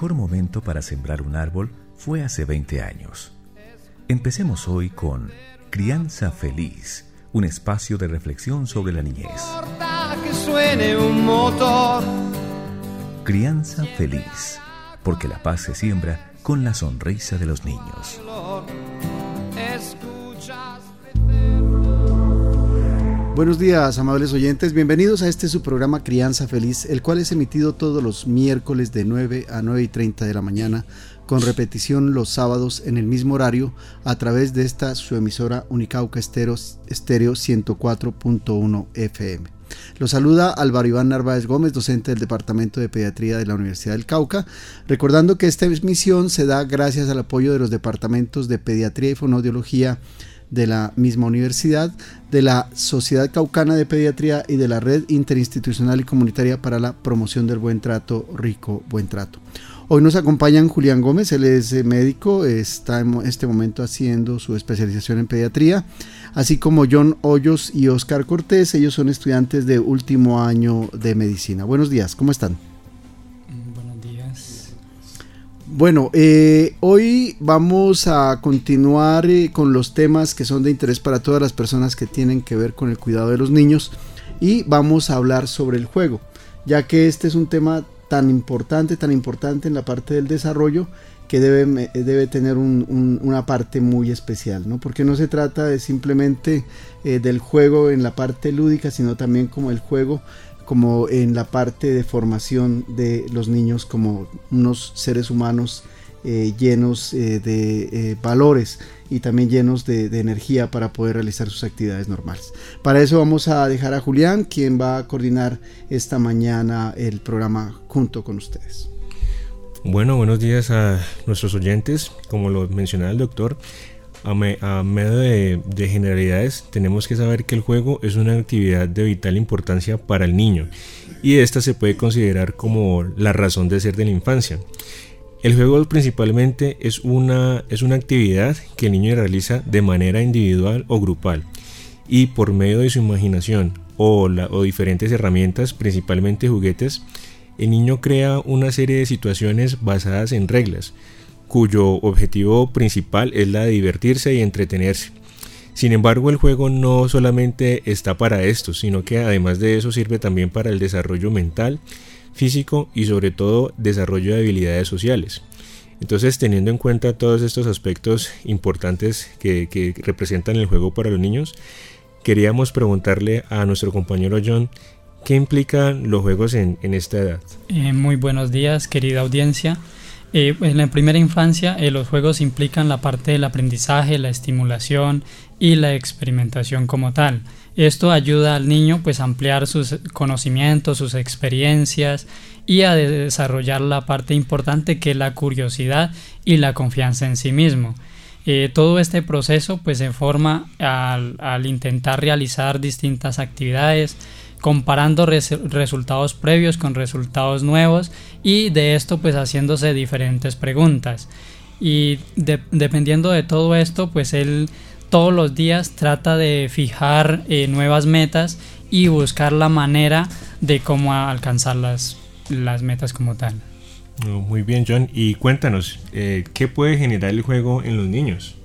mejor momento para sembrar un árbol fue hace 20 años. Empecemos hoy con Crianza Feliz, un espacio de reflexión sobre la niñez. Que suene un motor. Crianza Feliz, porque la paz se siembra con la sonrisa de los niños. Buenos días, amables oyentes, bienvenidos a este su programa Crianza Feliz, el cual es emitido todos los miércoles de 9 a 9:30 de la mañana, con repetición los sábados en el mismo horario a través de esta su emisora Unicauca Estéreo 104.1 FM. Los saluda Álvaro Iván Narváez Gómez, docente del Departamento de Pediatría de la Universidad del Cauca, recordando que esta emisión se da gracias al apoyo de los departamentos de Pediatría y Fonoaudiología de la misma universidad, de la Sociedad Caucana de Pediatría y de la Red Interinstitucional y Comunitaria para la Promoción del Buen Trato, Rico Buen Trato. Hoy nos acompañan Julián Gómez, él es médico, está en este momento haciendo su especialización en pediatría, así como John Hoyos y Oscar Cortés, ellos son estudiantes de último año de medicina. Buenos días, ¿cómo están? Buenos días. Bueno, hoy vamos a continuar con los temas que son de interés para todas las personas que tienen que ver con el cuidado de los niños, y vamos a hablar sobre el juego, ya que este es un tema tan importante en la parte del desarrollo, que debe tener una parte muy especial, ¿no? Porque no se trata de simplemente del juego en la parte lúdica, sino también como el juego como en la parte de formación de los niños como unos seres humanos llenos de valores y también llenos de energía para poder realizar sus actividades normales. Para eso vamos a dejar a Julián, quien va a coordinar esta mañana el programa junto con ustedes. Bueno, buenos días a nuestros oyentes. Como lo mencionaba el doctor, a medio de generalidades, tenemos que saber que el juego es una actividad de vital importancia para el niño, y esta se puede considerar como la razón de ser de la infancia. El juego principalmente es una actividad que el niño realiza de manera individual o grupal, y por medio de su imaginación o diferentes herramientas, principalmente juguetes, el niño crea una serie de situaciones basadas en reglas, cuyo objetivo principal es la de divertirse y entretenerse. Sin embargo, el juego no solamente está para esto, sino que además de eso sirve también para el desarrollo mental, físico y sobre todo desarrollo de habilidades sociales. Entonces, teniendo en cuenta todos estos aspectos importantes que representan el juego para los niños, queríamos preguntarle a nuestro compañero John, ¿qué implican los juegos en esta edad? Muy buenos días, querida audiencia. En la primera infancia, los juegos implican la parte del aprendizaje, la estimulación y la experimentación como tal. Esto ayuda al niño pues a ampliar sus conocimientos, sus experiencias, y a desarrollar la parte importante, que es la curiosidad y la confianza en sí mismo. Todo este proceso pues se forma al intentar realizar distintas actividades, comparando resultados previos con resultados nuevos, y de esto pues haciéndose diferentes preguntas, y dependiendo de todo esto pues él todos los días trata de fijar nuevas metas y buscar la manera de cómo alcanzar las metas como tal. Muy bien, John, y cuéntanos, ¿qué puede generar el juego en los niños?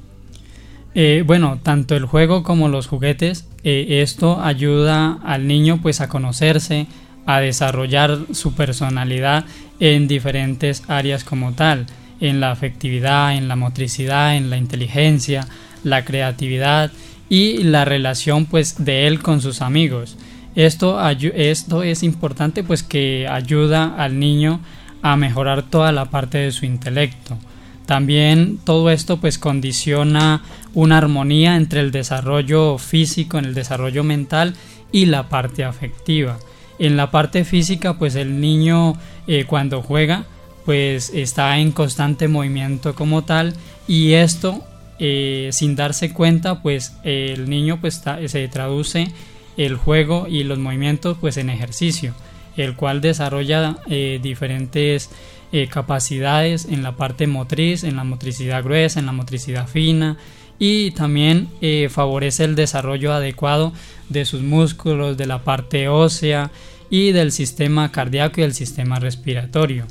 Bueno, tanto el juego como los juguetes, esto ayuda al niño pues a conocerse, a desarrollar su personalidad en diferentes áreas como tal, en la afectividad, en la motricidad, en la inteligencia, la creatividad y la relación pues de él con sus amigos. Esto es importante pues que ayuda al niño a mejorar toda la parte de su intelecto. También todo esto pues condiciona una armonía entre el desarrollo físico, en el desarrollo mental y la parte afectiva. En la parte física pues el niño cuando juega pues está en constante movimiento como tal, y esto sin darse cuenta pues el niño pues se traduce el juego y los movimientos pues en ejercicio, el cual desarrolla diferentes capacidades en la parte motriz, en la motricidad gruesa, en la motricidad fina, y también favorece el desarrollo adecuado de sus músculos, de la parte ósea y del sistema cardíaco y del sistema respiratorio.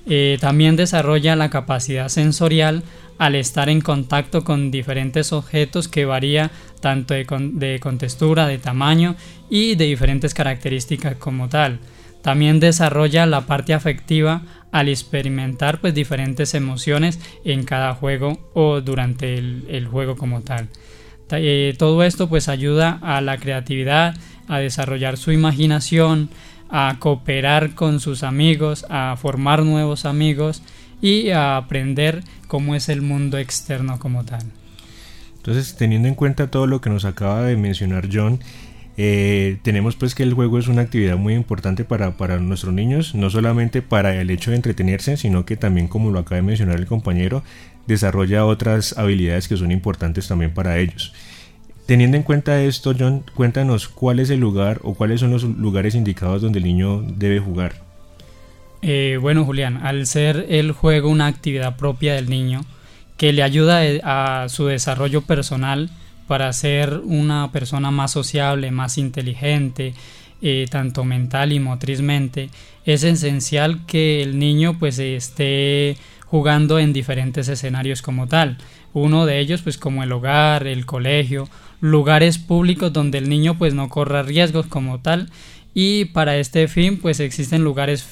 También desarrolla la capacidad sensorial al estar en contacto con diferentes objetos que varía tanto de contextura, de tamaño y de diferentes características como tal. También desarrolla la parte afectiva al experimentar pues diferentes emociones en cada juego o durante el juego como tal. Todo esto pues ayuda a la creatividad, a desarrollar su imaginación, a cooperar con sus amigos, a formar nuevos amigos y a aprender cómo es el mundo externo como tal. Entonces, teniendo en cuenta todo lo que nos acaba de mencionar John, tenemos pues que el juego es una actividad muy importante para nuestros niños, no solamente para el hecho de entretenerse, sino que también, como lo acaba de mencionar el compañero, desarrolla otras habilidades que son importantes también para ellos. Teniendo en cuenta esto, John, cuéntanos cuál es el lugar o cuáles son los lugares indicados donde el niño debe jugar. Bueno, Julián, al ser el juego una actividad propia del niño que le ayuda a su desarrollo personal para ser una persona más sociable, más inteligente, tanto mental y motrizmente, es esencial que el niño pues esté jugando en diferentes escenarios como tal. Uno de ellos pues como el hogar, el colegio, lugares públicos donde el niño pues no corra riesgos como tal, y para este fin pues existen lugares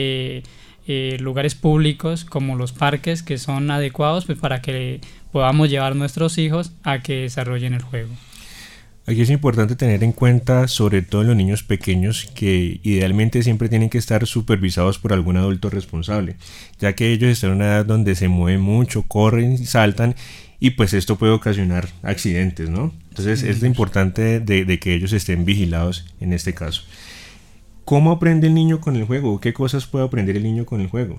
públicos como los parques que son adecuados pues para que podamos llevar nuestros hijos a que desarrollen el juego. Aquí es importante tener en cuenta, sobre todo en los niños pequeños, que idealmente siempre tienen que estar supervisados por algún adulto responsable, ya que ellos están en una edad donde se mueven mucho, corren, saltan, y pues esto puede ocasionar accidentes, ¿no? Entonces es lo importante de que ellos estén vigilados en este caso. ¿Cómo aprende el niño con el juego? ¿Qué cosas puede aprender el niño con el juego?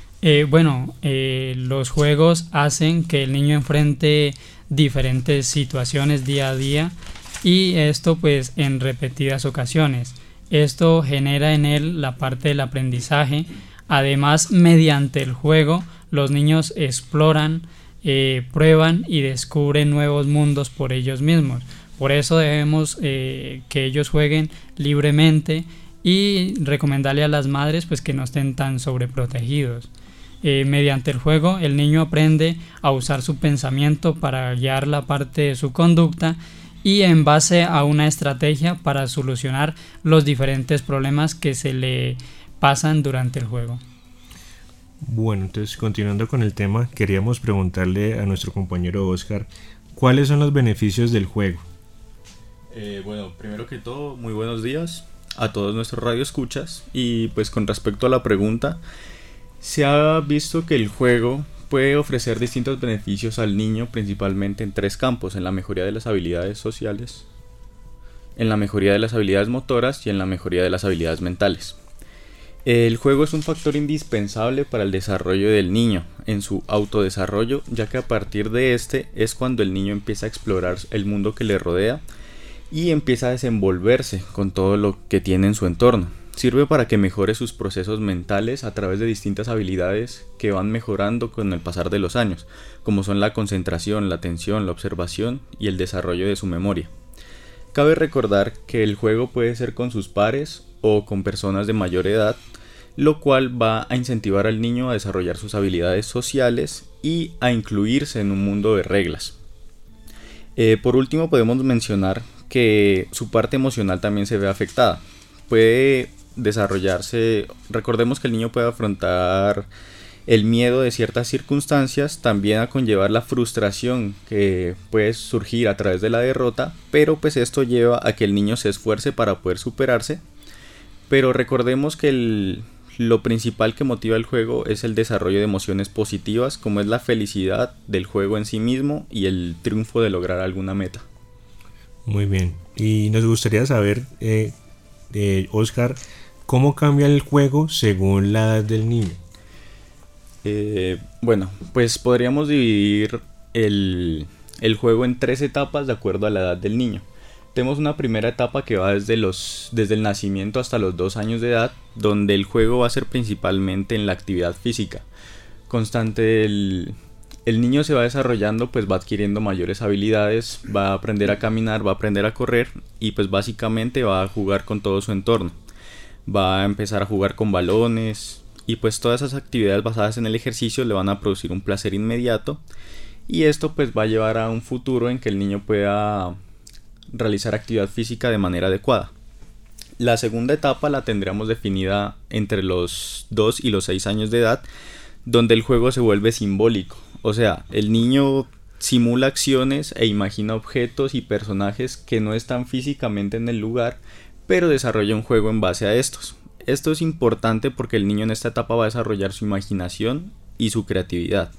Los juegos hacen que el niño enfrente diferentes situaciones día a día, y esto pues en repetidas ocasiones. Esto genera en él la parte del aprendizaje. Además, mediante el juego los niños exploran, prueban y descubren nuevos mundos por ellos mismos. Por eso debemos que ellos jueguen libremente y recomendarle a las madres pues que no estén tan sobreprotegidos. Mediante el juego el niño aprende a usar su pensamiento para guiar la parte de su conducta y en base a una estrategia para solucionar los diferentes problemas que se le pasan durante el juego. Bueno, entonces continuando con el tema, queríamos preguntarle a nuestro compañero Oscar, ¿cuáles son los beneficios del juego? Bueno, primero que todo, muy buenos días a todos nuestros radioescuchas, y pues con respecto a la pregunta, se ha visto que el juego puede ofrecer distintos beneficios al niño, principalmente en tres campos: en la mejoría de las habilidades sociales, en la mejoría de las habilidades motoras y en la mejoría de las habilidades mentales. El juego es un factor indispensable para el desarrollo del niño, en su autodesarrollo, ya que a partir de este es cuando el niño empieza a explorar el mundo que le rodea y empieza a desenvolverse con todo lo que tiene en su entorno. Sirve para que mejore sus procesos mentales a través de distintas habilidades que van mejorando con el pasar de los años, como son la concentración, la atención, la observación y el desarrollo de su memoria. Cabe recordar que el juego puede ser con sus pares o con personas de mayor edad, lo cual va a incentivar al niño a desarrollar sus habilidades sociales y a incluirse en un mundo de reglas. Por último, podemos mencionar que su parte emocional también se ve afectada. Puede desarrollarse, recordemos que el niño puede afrontar el miedo de ciertas circunstancias, también a conllevar la frustración que puede surgir a través de la derrota, pero pues esto lleva a que el niño se esfuerce para poder superarse. Pero recordemos que lo principal que motiva el juego es el desarrollo de emociones positivas, como es la felicidad del juego en sí mismo y el triunfo de lograr alguna meta. Muy bien, y nos gustaría saber, Oscar, ¿cómo cambia el juego según la edad del niño? Bueno, pues podríamos dividir el juego en 3 etapas de acuerdo a la edad del niño. Tenemos una primera etapa que va desde el nacimiento hasta los 2 años de edad, donde el juego va a ser principalmente en la actividad física constante. El niño se va desarrollando, pues va adquiriendo mayores habilidades, va a aprender a caminar, va a aprender a correr y pues básicamente va a jugar con todo su entorno. Va a empezar a jugar con balones y pues todas esas actividades basadas en el ejercicio le van a producir un placer inmediato, y esto pues va a llevar a un futuro en que el niño pueda realizar actividad física de manera adecuada. La segunda etapa la tendríamos definida entre los 2 y los 6 años de edad, donde el juego se vuelve simbólico, o sea, el niño simula acciones e imagina objetos y personajes que no están físicamente en el lugar, pero desarrolla un juego en base a estos. Esto es importante porque el niño en esta etapa va a desarrollar su imaginación y su creatividad.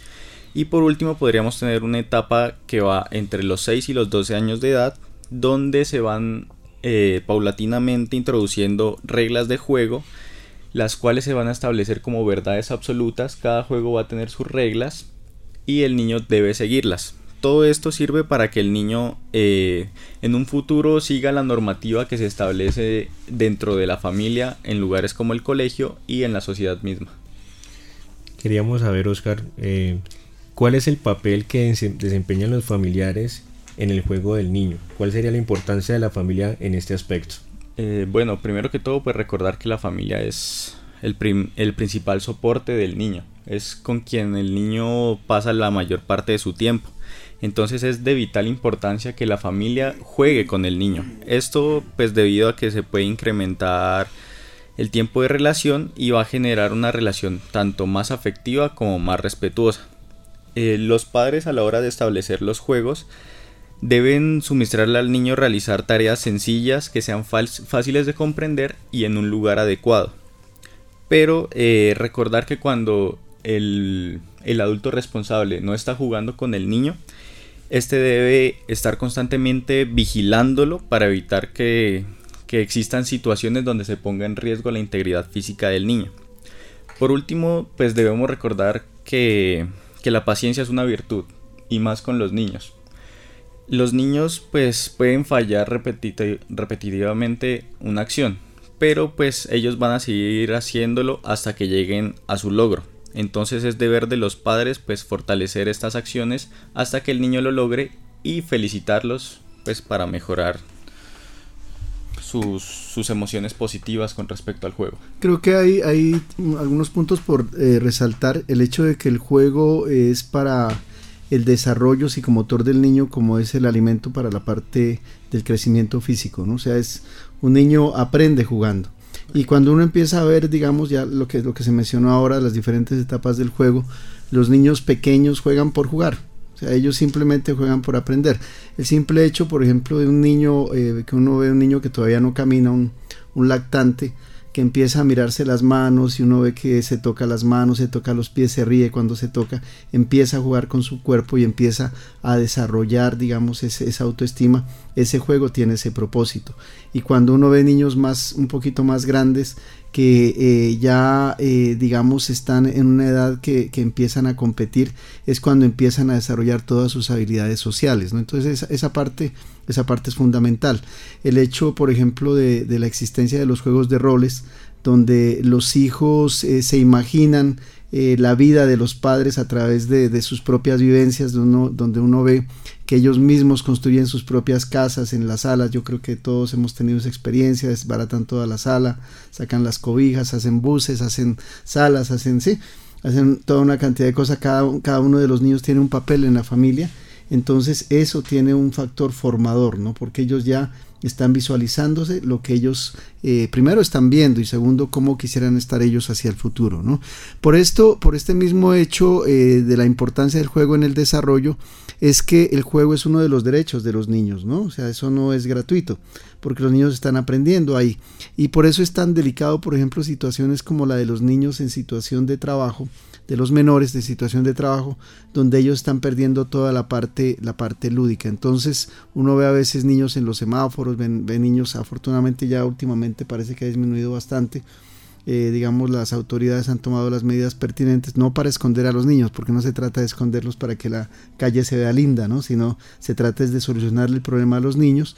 Y por último podríamos tener una etapa que va entre los 6 y los 12 años de edad, donde se van paulatinamente introduciendo reglas de juego, las cuales se van a establecer como verdades absolutas. Cada juego va a tener sus reglas y el niño debe seguirlas. Todo esto sirve para que el niño en un futuro siga la normativa que se establece dentro de la familia, en lugares como el colegio y en la sociedad misma. Queríamos saber, Oscar, ¿cuál es el papel que desempeñan los familiares en el juego del niño? ¿Cuál sería la importancia de la familia en este aspecto? Bueno, primero que todo, pues recordar que la familia es el principal soporte del niño. Es con quien el niño pasa la mayor parte de su tiempo. Entonces es de vital importancia que la familia juegue con el niño. Esto pues debido a que se puede incrementar el tiempo de relación y va a generar una relación tanto más afectiva como más respetuosa. Los padres, a la hora de establecer los juegos, deben suministrarle al niño realizar tareas sencillas que sean fáciles de comprender y en un lugar adecuado. Pero recordar que cuando el adulto responsable no está jugando con el niño, este debe estar constantemente vigilándolo para evitar que existan situaciones donde se ponga en riesgo la integridad física del niño. Por último, pues debemos recordar que la paciencia es una virtud, y más con los niños. Los niños pues pueden fallar repetitivamente una acción, pero pues ellos van a seguir haciéndolo hasta que lleguen a su logro. Entonces es deber de los padres pues fortalecer estas acciones hasta que el niño lo logre y felicitarlos pues para mejorar sus emociones positivas con respecto al juego. Creo que hay algunos puntos por resaltar. El hecho de que el juego es para el desarrollo psicomotor del niño, como es el alimento para la parte del crecimiento físico, ¿no? O sea, un niño aprende jugando. Y cuando uno empieza a ver, digamos, ya lo que se mencionó ahora, las diferentes etapas del juego, los niños pequeños juegan por jugar. O sea, ellos simplemente juegan por aprender. El simple hecho, por ejemplo, de un niño, que uno ve un niño que todavía no camina, un lactante, que empieza a mirarse las manos y uno ve que se toca las manos, se toca los pies, se ríe cuando se toca, empieza a jugar con su cuerpo y empieza a desarrollar, digamos, esa autoestima. Ese juego tiene ese propósito. Y cuando uno ve niños un poquito más grandes que ya digamos están en una edad que empiezan a competir, es cuando empiezan a desarrollar todas sus habilidades sociales, ¿no? Entonces esa parte es fundamental. El hecho, por ejemplo, de la existencia de los juegos de roles, donde los hijos se imaginan la vida de los padres a través de sus propias vivencias, donde uno ve que ellos mismos construyen sus propias casas en las salas. Yo creo que todos hemos tenido esa experiencia, desbaratan toda la sala, sacan las cobijas, hacen buses, hacen salas, hacen toda una cantidad de cosas. Cada uno de los niños tiene un papel en la familia. Entonces eso tiene un factor formador, ¿no? Porque ellos ya están visualizándose lo que ellos primero están viendo y segundo cómo quisieran estar ellos hacia el futuro, ¿no? Por este mismo hecho de la importancia del juego en el desarrollo, es que el juego es uno de los derechos de los niños, ¿no? O sea, eso no es gratuito, porque los niños están aprendiendo ahí, y por eso es tan delicado, por ejemplo, situaciones como la de los niños en situación de trabajo, de los menores de situación de trabajo, donde ellos están perdiendo toda la parte lúdica. Entonces uno ve a veces niños en los semáforos, ve niños, afortunadamente ya últimamente parece que ha disminuido bastante. Digamos, las autoridades han tomado las medidas pertinentes, no para esconder a los niños, porque no se trata de esconderlos para que la calle se vea linda, ¿no? Sino se trata de solucionarle el problema a los niños.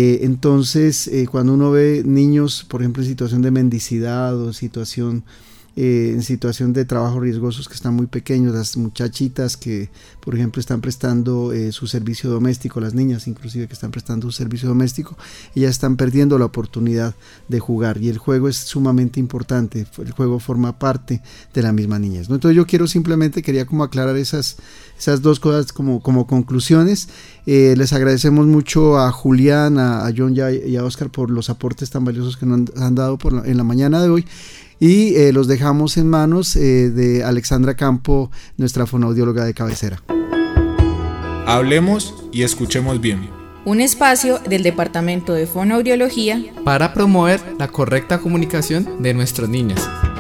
Entonces cuando uno ve niños, por ejemplo, en situación de mendicidad o situación en situación de trabajo riesgosos que están muy pequeños, las muchachitas que por ejemplo están prestando su servicio doméstico, las niñas inclusive que están prestando su servicio doméstico, ellas están perdiendo la oportunidad de jugar, y el juego es sumamente importante, el juego forma parte de la misma niñez, ¿no? Entonces yo quería como aclarar esas dos cosas como conclusiones. Les agradecemos mucho a Julián, a John y a Oscar por los aportes tan valiosos que nos han dado en la mañana de hoy, y los dejamos en manos de Alexandra Campo, nuestra fonoaudióloga de cabecera. Hablemos y escuchemos bien. Un espacio del Departamento de Fonoaudiología para promover la correcta comunicación de nuestros niños.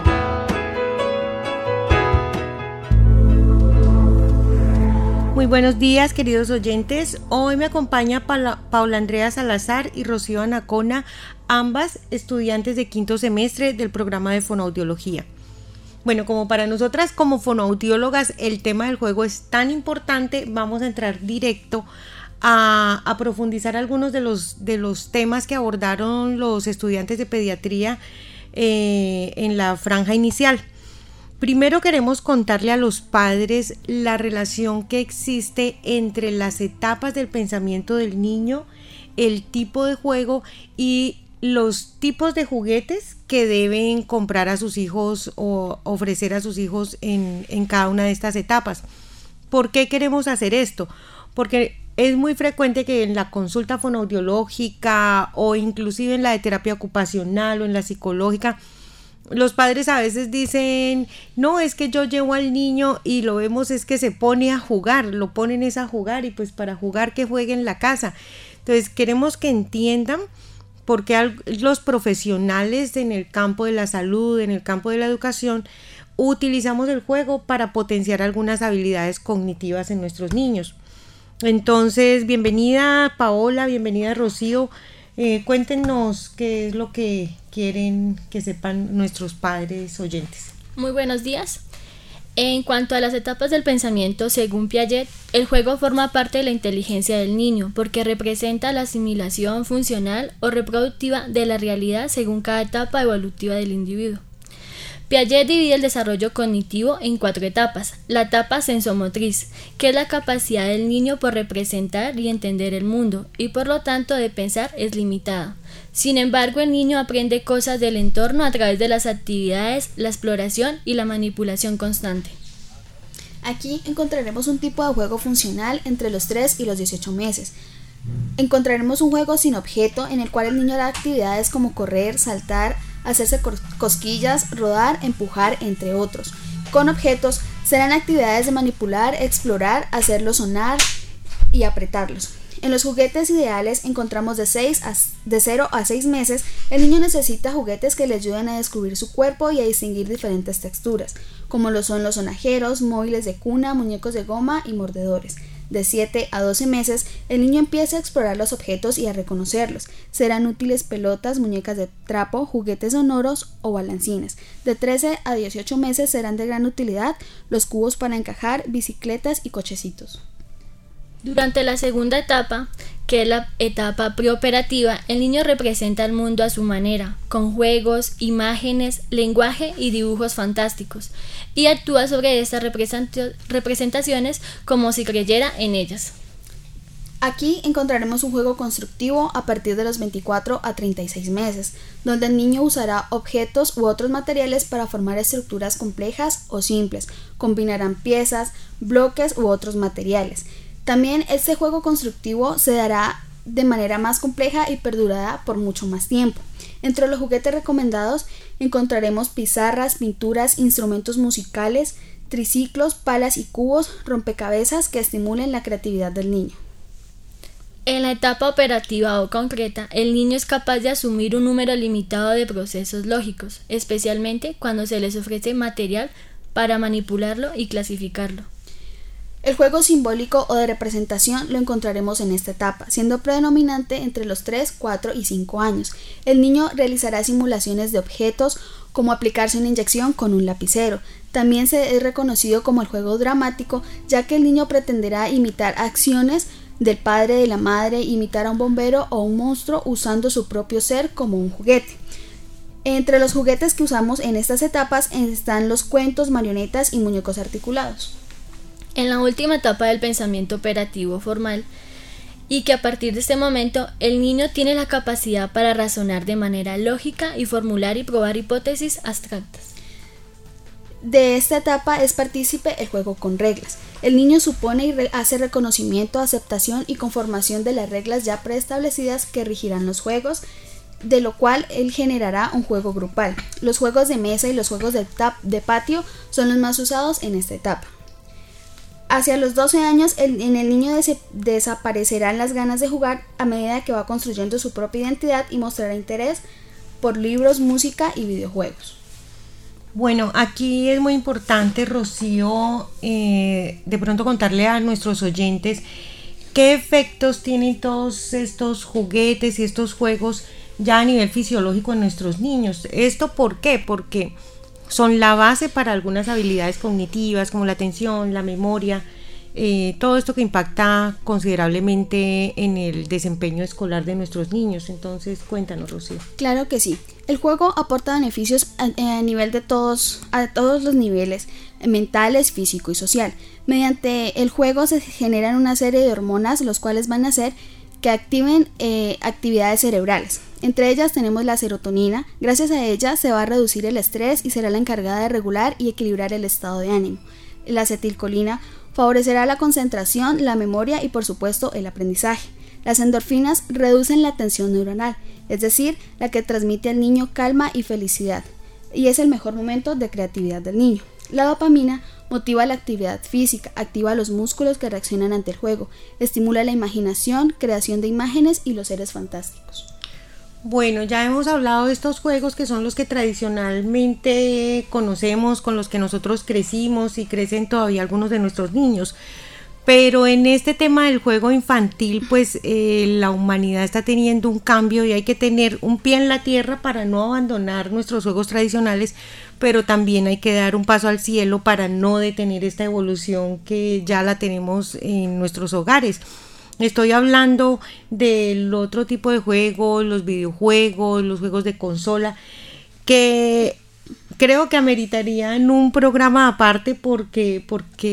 Muy buenos días, queridos oyentes. Hoy me acompaña Paula Andrea Salazar y Rocío Anacona, ambas estudiantes de quinto semestre del programa de fonoaudiología. Bueno, como para nosotras como fonoaudiólogas el tema del juego es tan importante, vamos a entrar directo a profundizar algunos de los temas que abordaron los estudiantes de pediatría en la franja inicial. Primero queremos contarle a los padres la relación que existe entre las etapas del pensamiento del niño, el tipo de juego y los tipos de juguetes que deben comprar a sus hijos o ofrecer a sus hijos en cada una de estas etapas. ¿Por qué queremos hacer esto? Porque es muy frecuente que en la consulta fonoaudiológica o inclusive en la de terapia ocupacional o en la psicológica, los padres a veces dicen, no, es que yo llevo al niño y lo vemos es que se pone a jugar, lo ponen es a jugar y pues para jugar que juegue en la casa. Entonces queremos que entiendan por qué los profesionales en el campo de la salud, en el campo de la educación, utilizamos el juego para potenciar algunas habilidades cognitivas en nuestros niños. Entonces, bienvenida Paola, bienvenida Rocío. Cuéntenos qué es lo que quieren que sepan nuestros padres oyentes. Muy buenos días. En cuanto a las etapas del pensamiento, según Piaget, el juego forma parte de la inteligencia del niño porque representa la asimilación funcional o reproductiva de la realidad según cada etapa evolutiva del individuo. Piaget divide el desarrollo cognitivo en 4 etapas. La etapa sensomotriz, que es la capacidad del niño por representar y entender el mundo, y por lo tanto de pensar es limitada. Sin embargo, el niño aprende cosas del entorno a través de las actividades, la exploración y la manipulación constante. Aquí encontraremos un tipo de juego funcional entre los 3 y los 18 meses. Encontraremos un juego sin objeto en el cual el niño hará actividades como correr, saltar, hacerse cosquillas, rodar, empujar, entre otros. Con objetos serán actividades de manipular, explorar, hacerlos sonar y apretarlos. En los juguetes ideales encontramos de 0 a 6 meses, el niño necesita juguetes que le ayuden a descubrir su cuerpo y a distinguir diferentes texturas, como lo son los sonajeros, móviles de cuna, muñecos de goma y mordedores. De 7 a 12 meses, el niño empieza a explorar los objetos y a reconocerlos. Serán útiles pelotas, muñecas de trapo, juguetes sonoros o balancines. De 13 a 18 meses serán de gran utilidad los cubos para encajar, bicicletas y cochecitos. Durante la segunda etapa, que es la etapa preoperativa, el niño representa el mundo a su manera, con juegos, imágenes, lenguaje y dibujos fantásticos, y actúa sobre estas representaciones como si creyera en ellas. Aquí encontraremos un juego constructivo a partir de los 24 a 36 meses, donde el niño usará objetos u otros materiales para formar estructuras complejas o simples, combinarán piezas, bloques u otros materiales. También este juego constructivo se dará de manera más compleja y perdurará por mucho más tiempo. Entre los juguetes recomendados encontraremos pizarras, pinturas, instrumentos musicales, triciclos, palas y cubos, rompecabezas que estimulen la creatividad del niño. En la etapa operativa o concreta, el niño es capaz de asumir un número limitado de procesos lógicos, especialmente cuando se les ofrece material para manipularlo y clasificarlo. El juego simbólico o de representación lo encontraremos en esta etapa, siendo predominante entre los 3, 4 y 5 años. El niño realizará simulaciones de objetos, como aplicarse una inyección con un lapicero. También se es reconocido como el juego dramático, ya que el niño pretenderá imitar acciones del padre, de la madre, imitar a un bombero o un monstruo usando su propio ser como un juguete. Entre los juguetes que usamos en estas etapas están los cuentos, marionetas y muñecos articulados. En la última etapa del pensamiento operativo formal, y que a partir de este momento el niño tiene la capacidad para razonar de manera lógica y formular y probar hipótesis abstractas. De esta etapa es partícipe el juego con reglas. El niño supone y hace reconocimiento, aceptación y conformación de las reglas ya preestablecidas que regirán los juegos, de lo cual él generará un juego grupal. Los juegos de mesa y los juegos de patio son los más usados en esta etapa. Hacia los 12 años, en el niño desaparecerán las ganas de jugar a medida que va construyendo su propia identidad y mostrará interés por libros, música y videojuegos. Bueno, aquí es muy importante, Rocío, de pronto contarle a nuestros oyentes qué efectos tienen todos estos juguetes y estos juegos ya a nivel fisiológico en nuestros niños. ¿Esto por qué? Porque son la base para algunas habilidades cognitivas como la atención, la memoria, todo esto que impacta considerablemente en el desempeño escolar de nuestros niños. Entonces, cuéntanos, Rocío. Claro que sí. El juego aporta beneficios a nivel de a todos los niveles, mentales, físico y social. Mediante el juego se generan una serie de hormonas, los cuales van a hacer que activen actividades cerebrales. Entre ellas tenemos la serotonina. Gracias a ella se va a reducir el estrés y será la encargada de regular y equilibrar el estado de ánimo. La acetilcolina favorecerá la concentración, la memoria y por supuesto el aprendizaje. Las endorfinas reducen la tensión neuronal, es decir, la que transmite al niño calma y felicidad, y es el mejor momento de creatividad del niño. La dopamina motiva la actividad física, activa los músculos que reaccionan ante el juego, estimula la imaginación, creación de imágenes y los seres fantásticos. Bueno, ya hemos hablado de estos juegos que son los que tradicionalmente conocemos, con los que nosotros crecimos y crecen todavía algunos de nuestros niños. Pero en este tema del juego infantil, pues la humanidad está teniendo un cambio y hay que tener un pie en la tierra para no abandonar nuestros juegos tradicionales, pero también hay que dar un paso al cielo para no detener esta evolución que ya la tenemos en nuestros hogares. Estoy hablando del otro tipo de juegos, los videojuegos, los juegos de consola, que creo que ameritarían un programa aparte porque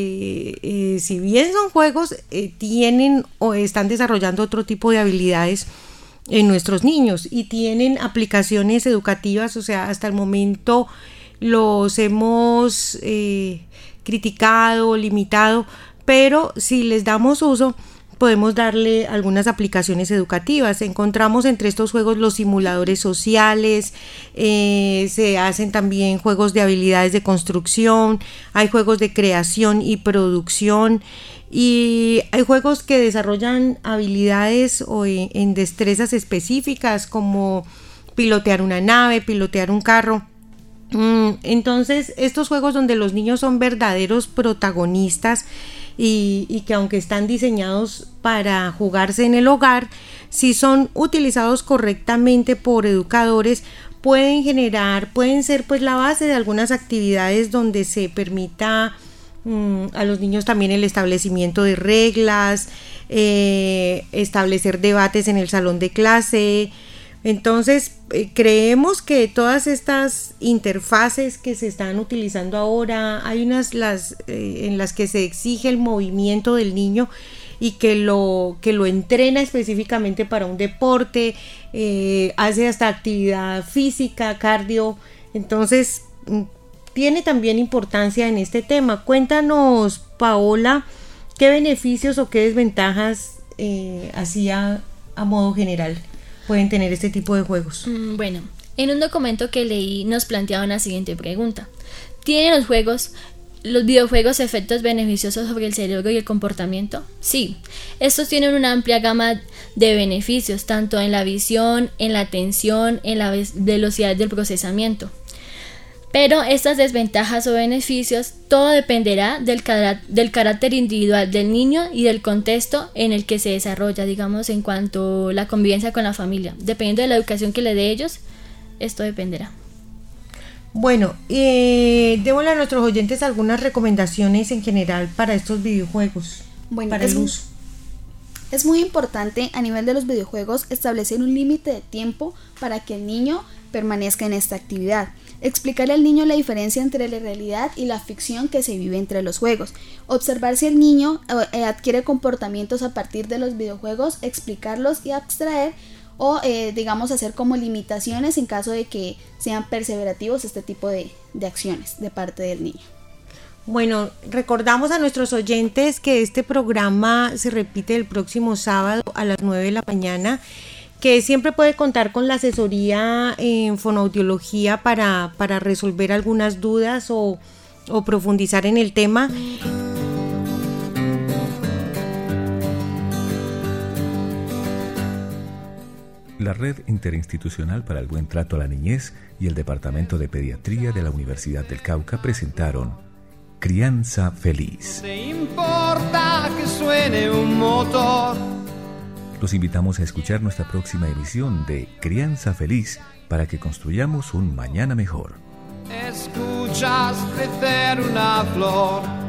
si bien son juegos, tienen o están desarrollando otro tipo de habilidades en nuestros niños y tienen aplicaciones educativas. O sea, hasta el momento los hemos criticado, limitado, pero si les damos uso podemos darle algunas aplicaciones educativas. Encontramos entre estos juegos los simuladores sociales, se hacen también juegos de habilidades de construcción, hay juegos de creación y producción, y hay juegos que desarrollan habilidades o en destrezas específicas como pilotear una nave, pilotear un carro. Entonces, estos juegos donde los niños son verdaderos protagonistas y que aunque están diseñados para jugarse en el hogar, si son utilizados correctamente por educadores, pueden ser pues la base de algunas actividades donde se permita a los niños también el establecimiento de reglas, establecer debates en el salón de clase. Entonces creemos que todas estas interfaces que se están utilizando ahora, hay unas en las que se exige el movimiento del niño y que lo entrena específicamente para un deporte, hace hasta actividad física, cardio. Entonces tiene también importancia en este tema. Cuéntanos, Paola, qué beneficios o qué desventajas así a modo general pueden tener este tipo de juegos. Bueno, en un documento que leí nos planteaba la siguiente pregunta: ¿tienen los videojuegos efectos beneficiosos sobre el cerebro y el comportamiento? Sí, estos tienen una amplia gama de beneficios, tanto en la visión, en la atención, en la velocidad del procesamiento. Pero estas desventajas o beneficios, todo dependerá del carácter individual del niño y del contexto en el que se desarrolla, digamos, en cuanto a la convivencia con la familia. Dependiendo de la educación que le dé ellos, esto dependerá. Bueno, démosle a nuestros oyentes algunas recomendaciones en general para estos videojuegos, para el uso. Es muy importante a nivel de los videojuegos establecer un límite de tiempo para que el niño permanezca en esta actividad. Explicarle al niño la diferencia entre la realidad y la ficción que se vive entre los juegos. Observar si el niño adquiere comportamientos a partir de los videojuegos, explicarlos y abstraer o hacer como limitaciones en caso de que sean perseverativos este tipo de acciones de parte del niño. Bueno, recordamos a nuestros oyentes que este programa se repite el próximo sábado a las 9 de la mañana, que siempre puede contar con la asesoría en fonoaudiología para resolver algunas dudas o profundizar en el tema. La Red Interinstitucional para el Buen Trato a la Niñez y el Departamento de Pediatría de la Universidad del Cauca presentaron Crianza Feliz. ¿Te importa que suene un motor? Los invitamos a escuchar nuestra próxima emisión de Crianza Feliz para que construyamos un mañana mejor. Escuchas crecer una flor.